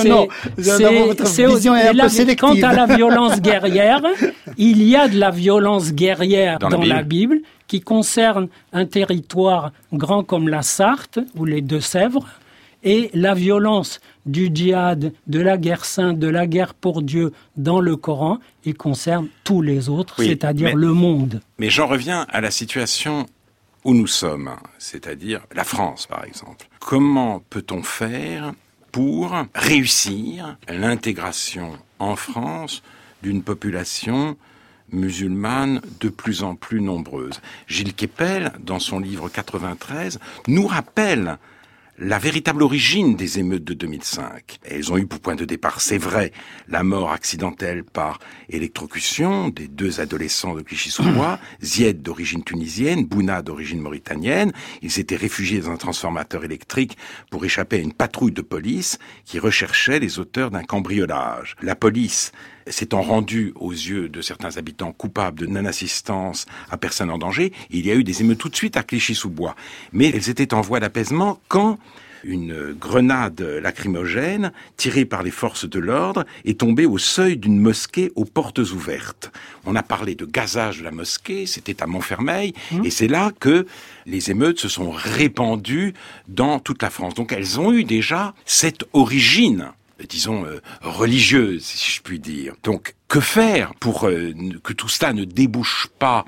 votre vision est un peu sélective. Quant à la violence guerrière, il y a de la violence guerrière dans la Bible qui concerne un territoire grand comme la Sarthe ou les Deux-Sèvres, et la violence du djihad, de la guerre sainte, de la guerre pour Dieu dans le Coran, il concerne tous les autres, c'est-à-dire le monde. Mais j'en reviens à la situation où nous sommes, c'est-à-dire la France par exemple. Comment peut-on faire pour réussir l'intégration en France d'une population musulmane de plus en plus nombreuse? Gilles Kepel, dans son livre 93, nous rappelle la véritable origine des émeutes de 2005. Elles ont eu pour point de départ, c'est vrai, la mort accidentelle par électrocution des 2 adolescents de Clichy-sous-Bois, Zied d'origine tunisienne, Bouna d'origine mauritanienne. Ils s'étaient réfugiés dans un transformateur électrique pour échapper à une patrouille de police qui recherchait les auteurs d'un cambriolage. La police s'étant rendue aux yeux de certains habitants coupables de non-assistance à personne en danger, il y a eu des émeutes tout de suite à Clichy-sous-Bois. Mais elles étaient en voie d'apaisement quand une grenade lacrymogène tirée par les forces de l'ordre est tombée au seuil d'une mosquée aux portes ouvertes. On a parlé de gazage de la mosquée, c'était à Montfermeil, et c'est là que les émeutes se sont répandues dans toute la France. Donc elles ont eu déjà cette origine, disons, religieuse, si je puis dire. Donc, que faire pour que tout cela ne débouche pas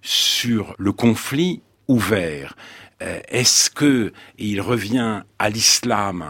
sur le conflit ouvert? Est-ce que il revient à l'islam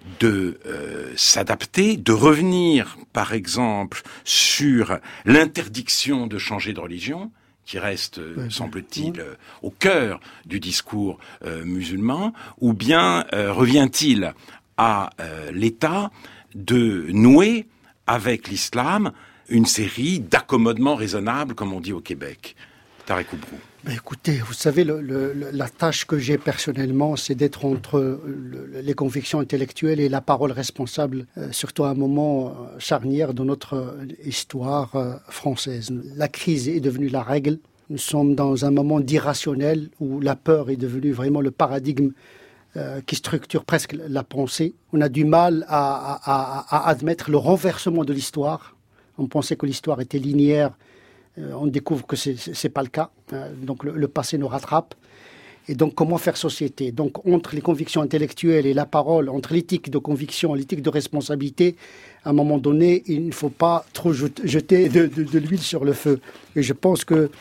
de s'adapter, de revenir, par exemple, sur l'interdiction de changer de religion, qui reste, semble-t-il, au cœur du discours musulman, ou bien revient-il à l'État de nouer avec l'islam une série d'accommodements raisonnables, comme on dit au Québec? Tariq Oubrou. Écoutez, vous savez, la tâche que j'ai personnellement, c'est d'être entre les convictions intellectuelles et la parole responsable, surtout à un moment charnière de notre histoire française. La crise est devenue la règle. Nous sommes dans un moment d'irrationnel où la peur est devenue vraiment le paradigme qui structure presque la pensée. On a du mal à admettre le renversement de l'histoire. On pensait que l'histoire était linéaire. On découvre que c'est pas le cas. Donc le passé nous rattrape. Et donc comment faire société ? Donc entre les convictions intellectuelles et la parole, entre l'éthique de conviction et l'éthique de responsabilité, à un moment donné, il ne faut pas trop jeter de l'huile sur le feu. Et je pense que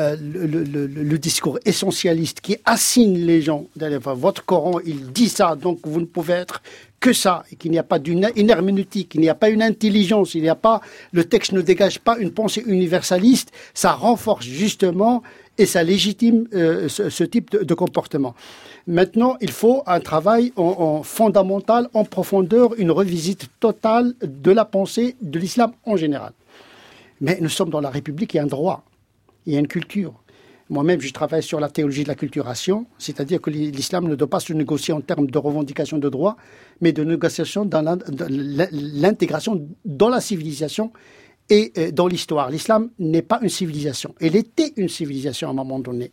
le discours essentialiste qui assigne les gens, votre Coran, il dit ça, donc vous ne pouvez être que ça, et qu'il n'y a pas une herméneutique, qu'il n'y a pas une intelligence, le texte ne dégage pas une pensée universaliste, ça renforce justement et ça légitime ce type de comportement. Maintenant, il faut un travail en fondamental, en profondeur, une revisite totale de la pensée de l'islam en général. Mais nous sommes dans la République, il y a un droit, il y a une culture. Moi-même, je travaille sur la théologie de l'acculturation, c'est-à-dire que l'islam ne doit pas se négocier en termes de revendication de droits, mais de négociation dans l'intégration dans la civilisation et dans l'histoire. L'islam n'est pas une civilisation. Elle était une civilisation à un moment donné.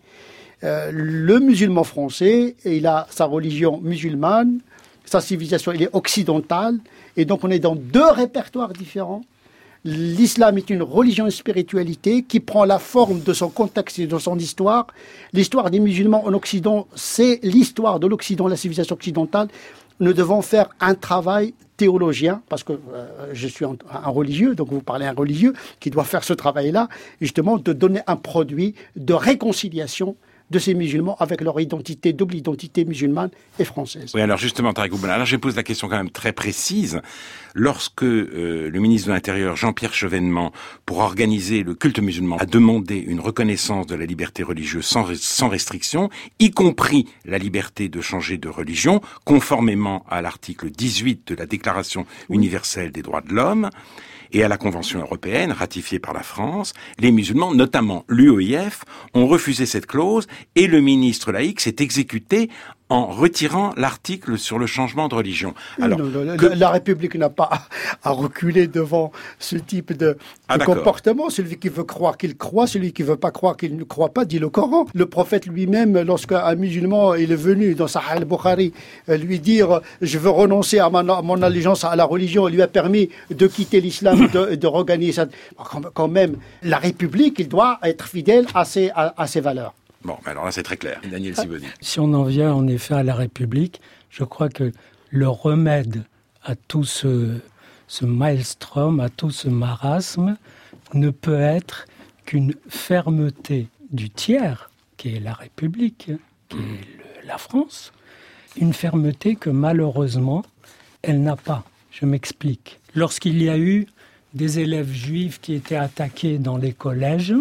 Le musulman français, il a sa religion musulmane, sa civilisation, elle est occidentale, et donc on est dans deux répertoires différents. L'islam est une religion et spiritualité qui prend la forme de son contexte et de son histoire. L'histoire des musulmans en Occident, c'est l'histoire de l'Occident, la civilisation occidentale. Nous devons faire un travail théologien, parce que je suis un religieux, donc vous parlez un religieux qui doit faire ce travail-là, justement de donner un produit de réconciliation de ces musulmans avec leur identité, double identité musulmane et française. Oui, alors justement, Tariq Oubrou, alors je pose la question quand même très précise. Lorsque le ministre de l'Intérieur, Jean-Pierre Chevènement, pour organiser le culte musulman, a demandé une reconnaissance de la liberté religieuse sans restriction, y compris la liberté de changer de religion, conformément à l'article 18 de la Déclaration universelle des droits de l'homme, et à la Convention européenne, ratifiée par la France, les musulmans, notamment l'UOIF, ont refusé cette clause et le ministre laïque s'est exécuté en retirant l'article sur le changement de religion. Alors, la République n'a pas à reculer devant ce type de comportement. Celui qui veut croire qu'il croit, celui qui veut pas croire qu'il ne croit pas, dit le Coran. Le prophète lui-même, lorsqu'un musulman il est venu dans Sahih al-Bukhari lui dire « je veux renoncer à mon allégeance à la religion », il lui a permis de quitter l'islam, de regagner ça. Quand même, la République, il doit être fidèle à ses valeurs. Bon, alors là, c'est très clair. Daniel Sibony. Si on en vient en effet à la République, je crois que le remède à tout ce maelstrom, à tout ce marasme, ne peut être qu'une fermeté du tiers, qui est la République, qui est la France, une fermeté que malheureusement, elle n'a pas. Je m'explique. Lorsqu'il y a eu des élèves juifs qui étaient attaqués dans les collèges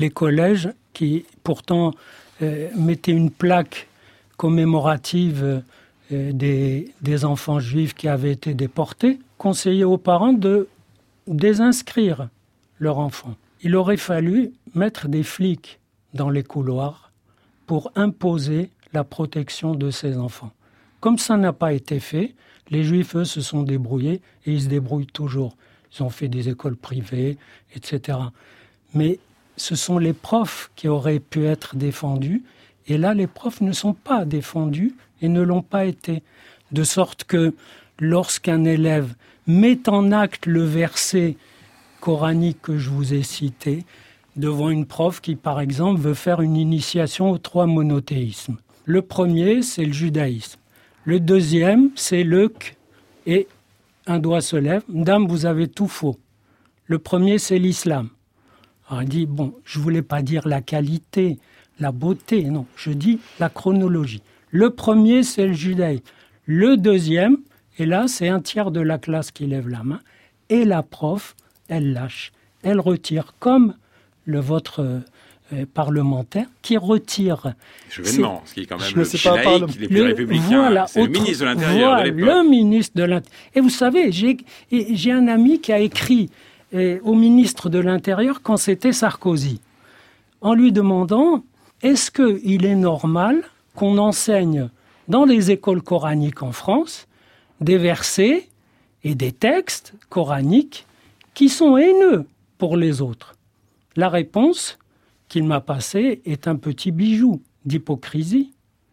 qui pourtant mettaient une plaque commémorative des enfants juifs qui avaient été déportés, conseillaient aux parents de désinscrire leurs enfants. Il aurait fallu mettre des flics dans les couloirs pour imposer la protection de ces enfants. Comme ça n'a pas été fait, les juifs, eux, se sont débrouillés et ils se débrouillent toujours. Ils ont fait des écoles privées, etc. Mais ce sont les profs qui auraient pu être défendus. Et là, les profs ne sont pas défendus et ne l'ont pas été. De sorte que lorsqu'un élève met en acte le verset coranique que je vous ai cité, devant une prof qui, par exemple, veut faire une initiation aux 3 monothéismes. Le premier, c'est le judaïsme. Le deuxième, c'est le Q. Et un doigt se lève. Madame, vous avez tout faux. Le premier, c'est l'islam. Alors, il dit, bon, je ne voulais pas dire la qualité, la beauté, non, je dis la chronologie. Le premier, c'est le judaïsme. Le deuxième, et là, c'est un tiers de la classe qui lève la main, et la prof, elle lâche, elle retire, comme votre parlementaire qui retire. Chevènement, ce qui est quand même le laïque, les plus républicains. Voilà, c'est le ministre de l'Intérieur de l'époque. Le ministre de l'Intérieur. Et vous savez, j'ai un ami qui a écrit au ministre de l'Intérieur quand c'était Sarkozy, en lui demandant « Est-ce qu'il est normal qu'on enseigne dans les écoles coraniques en France des versets et des textes coraniques qui sont haineux pour les autres ?» La réponse qu'il m'a passée est un petit bijou d'hypocrisie.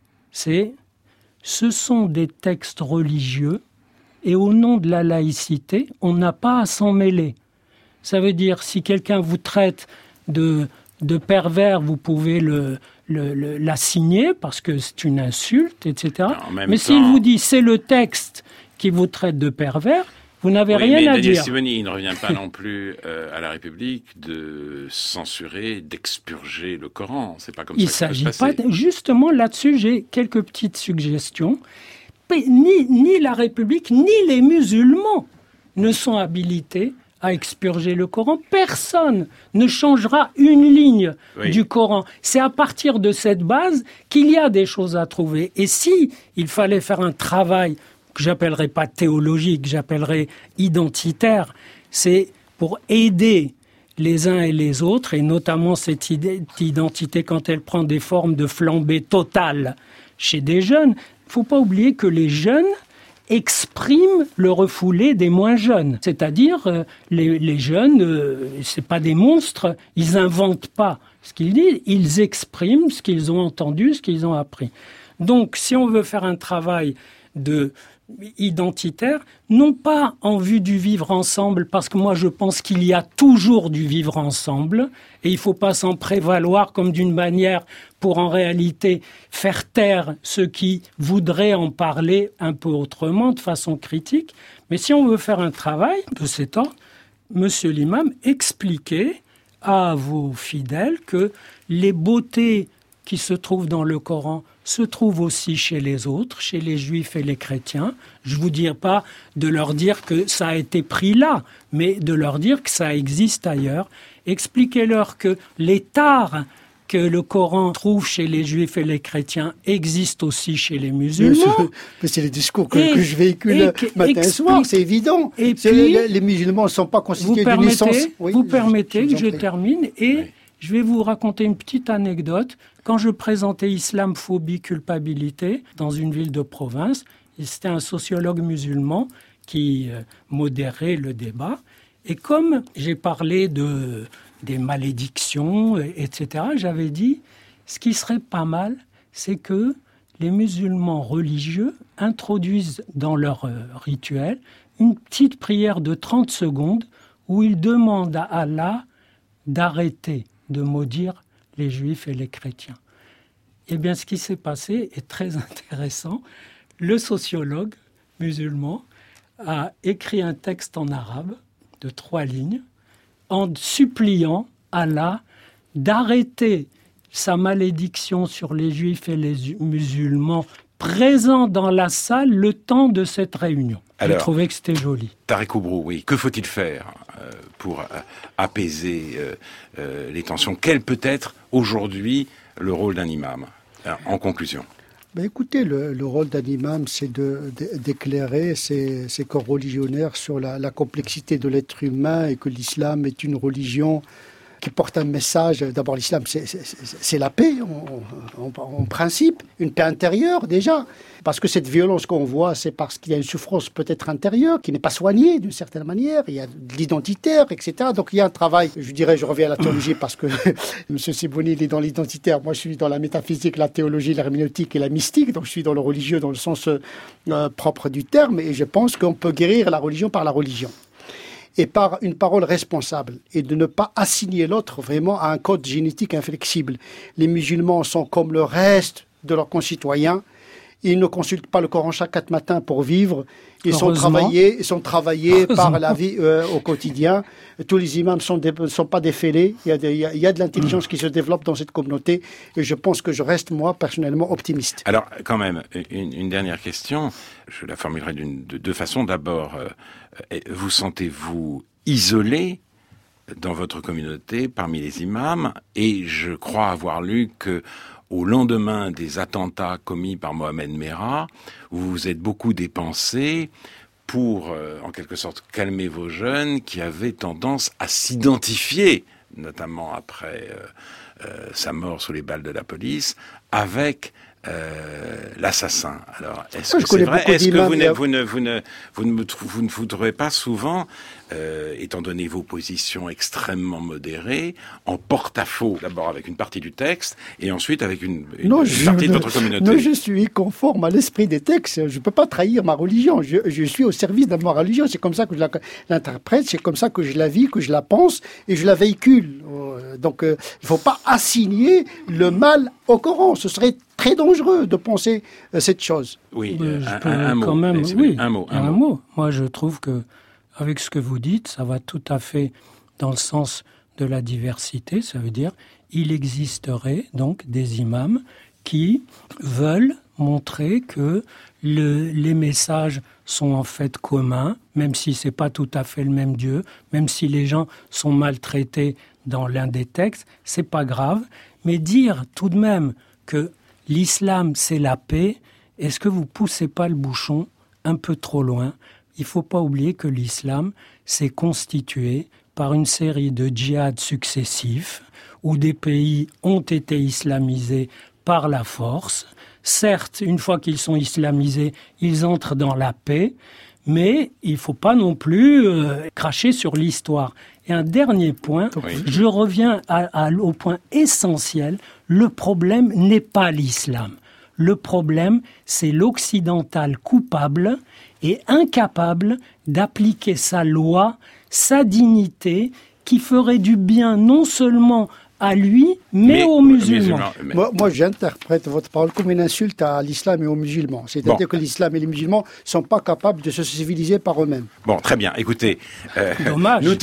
Ce sont des textes religieux et au nom de la laïcité, on n'a pas à s'en mêler. Ça veut dire, si quelqu'un vous traite de pervers, vous pouvez l'assigner parce que c'est une insulte, etc. Mais s'il vous dit c'est le texte qui vous traite de pervers, vous n'avez rien à Daniel dire. Sibony, il ne revient pas non plus à la République de censurer, d'expurger le Coran. C'est pas comme ça. Il ça que s'agit ça pas. Justement, là-dessus, j'ai quelques petites suggestions. Ni la République, ni les musulmans ne sont habilités à expurger le Coran. Personne ne changera une ligne du Coran. C'est à partir de cette base qu'il y a des choses à trouver. Et si il fallait faire un travail que j'appellerais pas théologique, j'appellerais identitaire, c'est pour aider les uns et les autres, et notamment cette identité quand elle prend des formes de flambée totale chez des jeunes. Il ne faut pas oublier que les jeunes expriment le refoulé des moins jeunes. C'est-à-dire, les jeunes, c'est pas des monstres, ils inventent pas ce qu'ils disent, ils expriment ce qu'ils ont entendu, ce qu'ils ont appris. Donc, si on veut faire un travail identitaire, non pas en vue du vivre ensemble, parce que moi je pense qu'il y a toujours du vivre ensemble, et il ne faut pas s'en prévaloir comme d'une manière pour en réalité faire taire ceux qui voudraient en parler un peu autrement, de façon critique. Mais si on veut faire un travail de cet ordre, Monsieur l'imam, expliquez à vos fidèles que les beautés qui se trouvent dans le Coran se trouvent aussi chez les autres, chez les juifs et les chrétiens. Je ne vous dis pas de leur dire que ça a été pris là, mais de leur dire que ça existe ailleurs. Expliquez-leur que les tares que le Coran trouve chez les juifs et les chrétiens existent aussi chez les musulmans. Mais c'est les discours que je véhicule matin et soir, c'est évident. Et puis, les musulmans ne sont pas constitués d'une essence. Vous permettez que je termine et je vais vous raconter une petite anecdote. Quand je présentais Islam, phobie, culpabilité dans une ville de province, c'était un sociologue musulman qui modérait le débat. Et comme j'ai parlé des malédictions, etc., j'avais dit, ce qui serait pas mal, c'est que les musulmans religieux introduisent dans leur rituel une petite prière de 30 secondes où ils demandent à Allah d'arrêter de maudire les juifs et les chrétiens. Eh bien, ce qui s'est passé est très intéressant. Le sociologue musulman a écrit un texte en arabe de 3 lignes en suppliant Allah d'arrêter sa malédiction sur les juifs et les musulmans présents dans la salle le temps de cette réunion. J'ai trouvé que c'était joli. Tariq Oubrou, oui. Que faut-il faire pour apaiser les tensions? Quel peut être aujourd'hui le rôle d'un imam, en conclusion? Écoutez, le rôle d'un imam, c'est d'éclairer ses coreligionnaires sur la complexité de l'être humain et que l'islam est une religion qui porte un message. D'abord, l'islam, c'est la paix, en principe, une paix intérieure déjà. Parce que cette violence qu'on voit, c'est parce qu'il y a une souffrance peut-être intérieure qui n'est pas soignée d'une certaine manière. Il y a de l'identitaire, etc. Donc il y a un travail, je reviens à la théologie parce que M. Sibony, il est dans l'identitaire. Moi, je suis dans la métaphysique, la théologie, l'herméneutique et la mystique. Donc je suis dans le religieux dans le sens propre du terme. Et je pense qu'on peut guérir la religion par la religion. Et par une parole responsable, et de ne pas assigner l'autre vraiment à un code génétique inflexible. Les musulmans sont comme le reste de leurs concitoyens. Ils ne consultent pas le Coran chaque 4 matins pour vivre. Ils sont travaillés par la vie au quotidien. Tous les imams ne sont pas des fêlés. Il y a de l'intelligence qui se développe dans cette communauté. Et je pense que je reste, moi, personnellement, optimiste. Alors, quand même, une dernière question. Je la formulerai de 2 façons. D'abord, vous sentez-vous isolé dans votre communauté parmi les imams? Et je crois avoir lu que au lendemain des attentats commis par Mohamed Merah, vous vous êtes beaucoup dépensé pour, en quelque sorte, calmer vos jeunes qui avaient tendance à s'identifier, notamment après sa mort sous les balles de la police avec l'assassin. Alors, est-ce que c'est vrai? Est-ce que vous ne vous trouvez pas souvent, étant donné vos positions extrêmement modérées, en porte-à-faux, d'abord avec une partie du texte, et ensuite avec une partie de votre communauté? Non, je suis conforme à l'esprit des textes. Je ne peux pas trahir ma religion. Je suis au service de ma religion. C'est comme ça que je l'interprète, c'est comme ça que je la vis, que je la pense, et je la véhicule. Donc, il ne faut pas assigner le mal au Coran. Ce serait très dangereux de penser cette chose. Oui, un mot. Quand même, oui, un mot. Moi, je trouve que, avec ce que vous dites, ça va tout à fait dans le sens de la diversité. Ça veut dire, il existerait donc des imams qui veulent montrer que les messages sont en fait communs, même si c'est pas tout à fait le même Dieu, même si les gens sont maltraités dans l'un des textes, c'est pas grave. Mais dire tout de même que l'islam, c'est la paix, est-ce que vous poussez pas le bouchon un peu trop loin? Il faut pas oublier que l'islam s'est constitué par une série de djihads successifs où des pays ont été islamisés par la force. Certes, une fois qu'ils sont islamisés, ils entrent dans la paix, mais il ne faut pas non plus cracher sur l'histoire. Et un dernier point, je reviens au point essentiel, le problème n'est pas l'islam. Le problème, c'est l'occidental coupable et incapable d'appliquer sa loi, sa dignité, qui ferait du bien non seulement à lui, mais aux musulmans. Moi, j'interprète votre parole comme une insulte à l'islam et aux musulmans. C'est-à-dire que l'islam et les musulmans ne sont pas capables de se civiliser par eux-mêmes. Bon, très bien. Écoutez, nous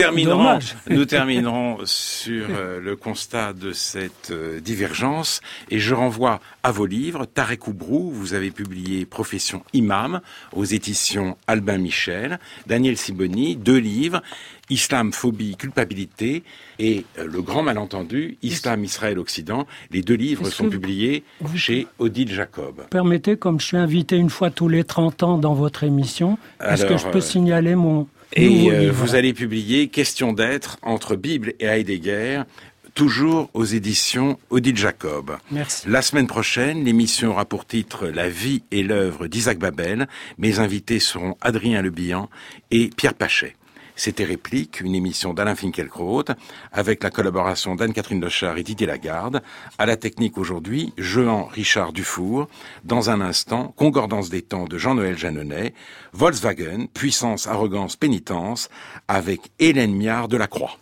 terminerons sur le constat de cette divergence et je renvoie à vos livres. Tarek Oubrou, vous avez publié Profession imam aux éditions Albin Michel. Daniel Sibony, 2 livres. Islam, phobie, culpabilité et Le Grand Malentendu, Islam, Israël, Occident. Les 2 livres sont publiés chez Odile Jacob. Permettez, comme je suis invité une fois tous les 30 ans dans votre émission, est-ce que je peux signaler mon nouveau livre? Vous allez publier Question d'être entre Bible et Heidegger, toujours aux éditions Odile Jacob. Merci. La semaine prochaine, l'émission aura pour titre La vie et l'œuvre d'Isaac Babel. Mes invités seront Adrien Le Bihan et Pierre Pachet. C'était Réplique, une émission d'Alain Finkielkraut, avec la collaboration d'Anne-Catherine Lochard et Didier Lagarde. À la technique aujourd'hui, Jehan Richard Dufour. Dans un instant, Concordance des temps de Jean-Noël Jeannonnet. Volkswagen, puissance, arrogance, pénitence, avec Hélène Miard de la Croix.